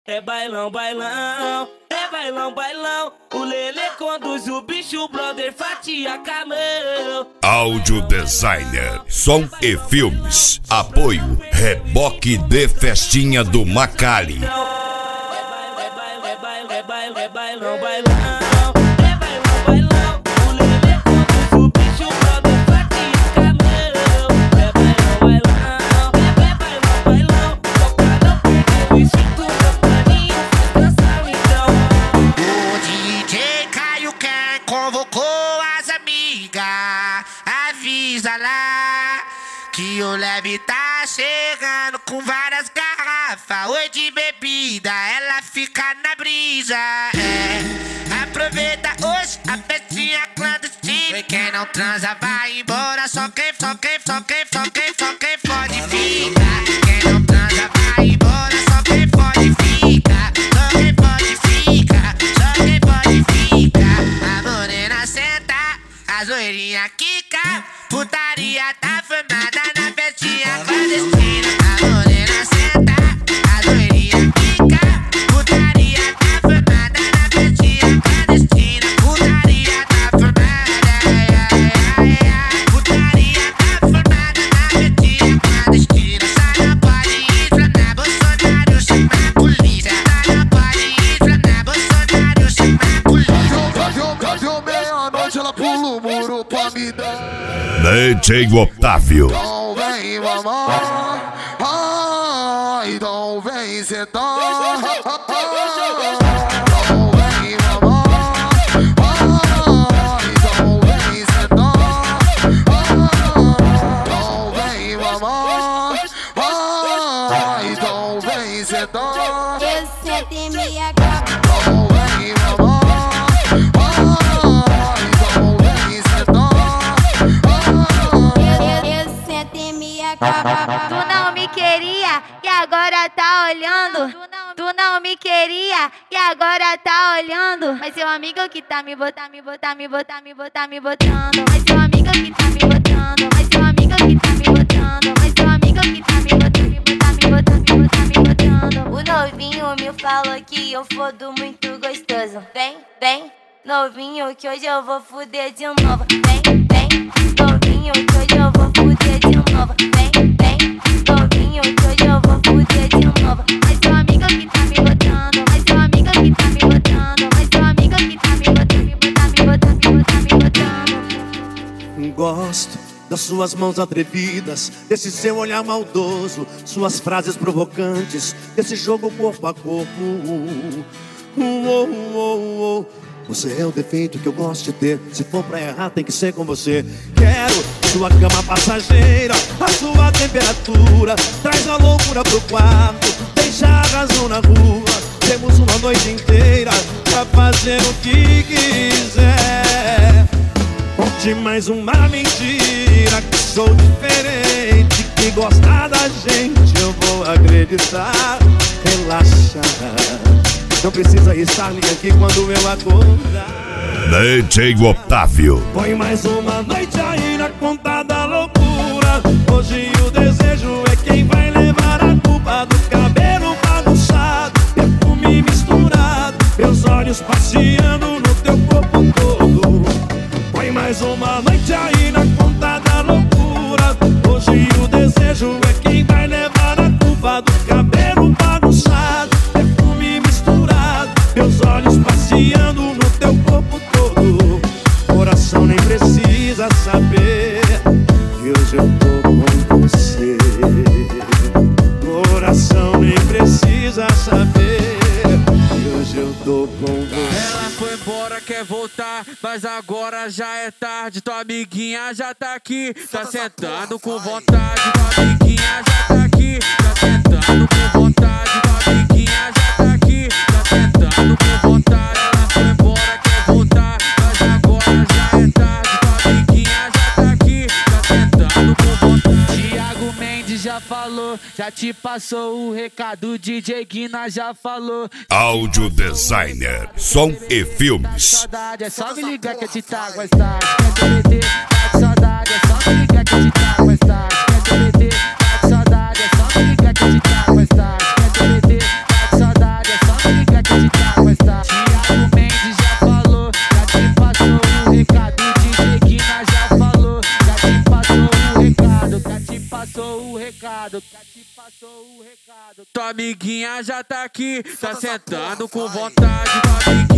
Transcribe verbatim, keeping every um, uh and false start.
É bailão, bailão, é bailão, bailão. O Lelê conduz o bicho, o brother fatia camão. Áudio Designer, som e filmes. Apoio Reboque de Festinha do Macali. É bailão, é bailão, é bailão, é bailão, bailão. É bailão, bailão. O Lelê conduz o bicho, o brother fatia camão. É bailão, bailão, é bailão, bailão. Toca não perde o instinto, meu paninho, descansa então. O D J Caio Ken convocou as amigas. Avisa lá que o Leve tá chegando com várias garrafas. Oi de bebida, ela fica na brisa. É, aproveita hoje a festinha clandestina. E quem não transa vai embora. Só quem, só quem, só quem, só quem, só quem pode ficar. Quem não transa vai embora. Só quem pode ficar. Só quem pode ficar. Só quem pode ficar. A morena senta, a zoeirinha quica. Putaria tá formada na festinha clandestina. A morena senta, a zoeirinha quica. Putaria tá formada na festinha clandestina. Putaria tá formada, putaria tá formada na festinha clandestina. Sai não pode ir pra na Bolsonaro chamar a polícia. Sai não pode ir pra na Bolsonaro chamar a polícia. Brasil, Brasil, meia-noite ela pula o muro pra me dar. D J Otávio. Então vem mamar, ah, então vem sentar. Então vem mamar, ah, então vem sentar. Então vem mamar, ah, então vem sentar. Eu sento em minha cama. Então vem mamar, ah, então vem sentar. Eu, eu sento em minha cama. Tu não me queria e agora tá olhando. Tu não me queria e agora tá olhando. Mas seu amigo que tá me botando, me botar, me botar, me botar, me botando. Mas seu amigo que tá me botando. Mas seu amigo que tá me botando. Mas seu amigo que tá me botando, me botar, me botar, me botar, me botando. O novinho me falou que eu fodo muito gostoso. Vem, vem, novinho, que hoje eu vou fuder de novo. Vem, vem, novinho, que hoje eu vou fuder de novo. Vem, vem, novinho, que hoje eu vou fuder de novo. Mas seu amigo que tá me botando. Mas seu amigo que tá me botando. Mas seu amigo que tá me botando, me botar, me botar, me botar, me botando. Gosto das suas mãos atrevidas, desse seu olhar maldoso, suas frases provocantes, desse jogo corpo a corpo. Uh, uh, uh, uh. Você é o defeito que eu gosto de ter. Se for pra errar tem que ser com você. Quero sua cama passageira, a sua temperatura. Traz a loucura pro quarto, deixa a razão na rua. Temos uma noite inteira pra fazer o que quiser. Conte mais uma mentira, que sou diferente, que gosta da gente eu vou acreditar. Relaxa, não precisa estar nem aqui quando eu acordar. D J Otávio. Põe mais uma noite aí na conta da loucura. Hoje o desejo é quem vai levar a culpa do cabelo bagunçado, perfume misturado, meus olhos passeando no teu corpo todo. Põe mais uma noite aí na conta da loucura. Hoje o desejo é quem vai levar a culpa do cabelo bagunçado, perfume misturado, meus olhos passeando no teu corpo todo. Coração nem precisa saber que hoje eu tô com você. Coração nem precisa saber que hoje eu tô com você. Ela foi embora, quer voltar, mas agora já é tarde. Tua amiguinha já tá aqui, tá sentando com vontade. Tua amiguinha já tá aqui, tá sentando com vontade. Tua amiguinha já tá aqui, tá sentando com vontade. Ela foi embora, quer voltar, mas agora já é tarde. Tua amiguinha já tá aqui, tá sentando com vontade. Thiago Mendes já falou, já te passou o recado. D J Guina já falou. Áudio Designer, som e filmes. Saudade, é só me ligar que eu te trago mais tarde. Quer derreter, tá com saudade, é só me ligar que eu te trago mais tarde. Quer derreter, tá com saudade, é só me ligar que eu te trago mais tarde. Quer derreter, tá com saudade, é recado, já te passou o recado. Tua amiguinha já tá aqui, tá sentando com vontade. Tua amiguinha